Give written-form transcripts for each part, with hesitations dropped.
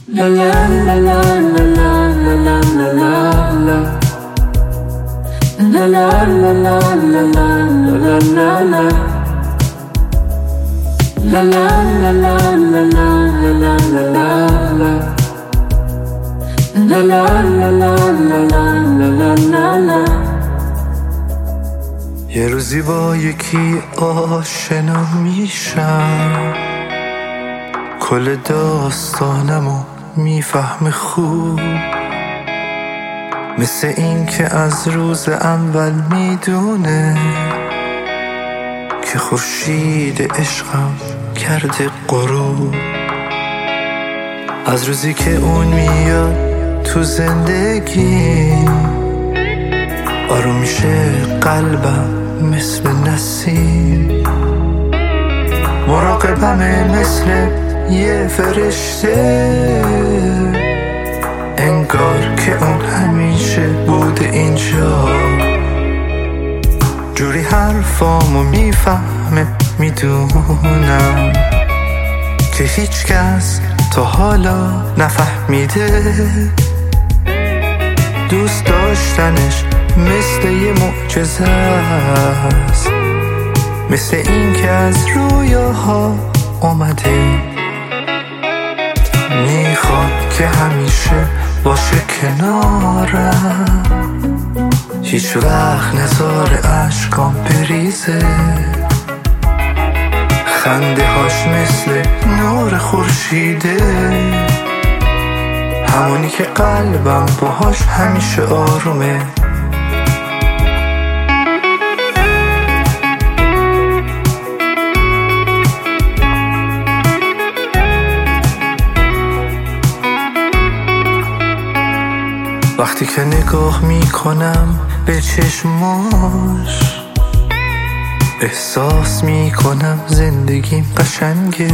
La la la la la la la la la la. La la la la la la la la la. La la la la la la la la la. La la la la la la la la. یه روزی با یکی آشنا میشم، کل داستانمو میفهمه خوب، مثل این که از روز اول میدونه که خورشید عشقم کرده غروب. از روزی که اون میاد تو زندگی آروم میشه قلبم مثل نسیم، مراقبمه مثل یه فرشته، انگار که اون همیشه بوده اینجا. جوری حرفامو میفهمه، میدونم که هیچ کس تا حالا نفهمیده. دوست داشتنش مثل یه معجزه است، مثل این که از رویاها اومده. میخواد که همیشه باشه کنارم، هیچ وقت نذاره اشکام بریزه. خنده هاش مثل نور خورشیده، همونی که قلبم باهاش همیشه آرومه. وقتی که نگاه میکنم به چشماش، احساس میکنم زندگیم قشنگه.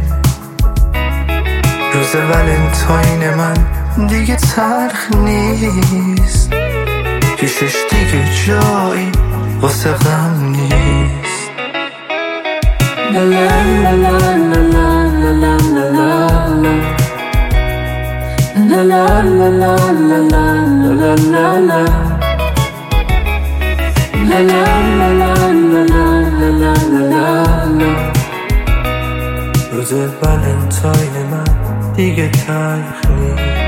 روز ولنتاین من دیگه تلخ نیست، پیشش دیگه جایی واسه غم نیست. La la la la la la la la la. La la la la la la la la la. La la la la la la la la la. روز ولنتاین من دیگه تلخ نیست.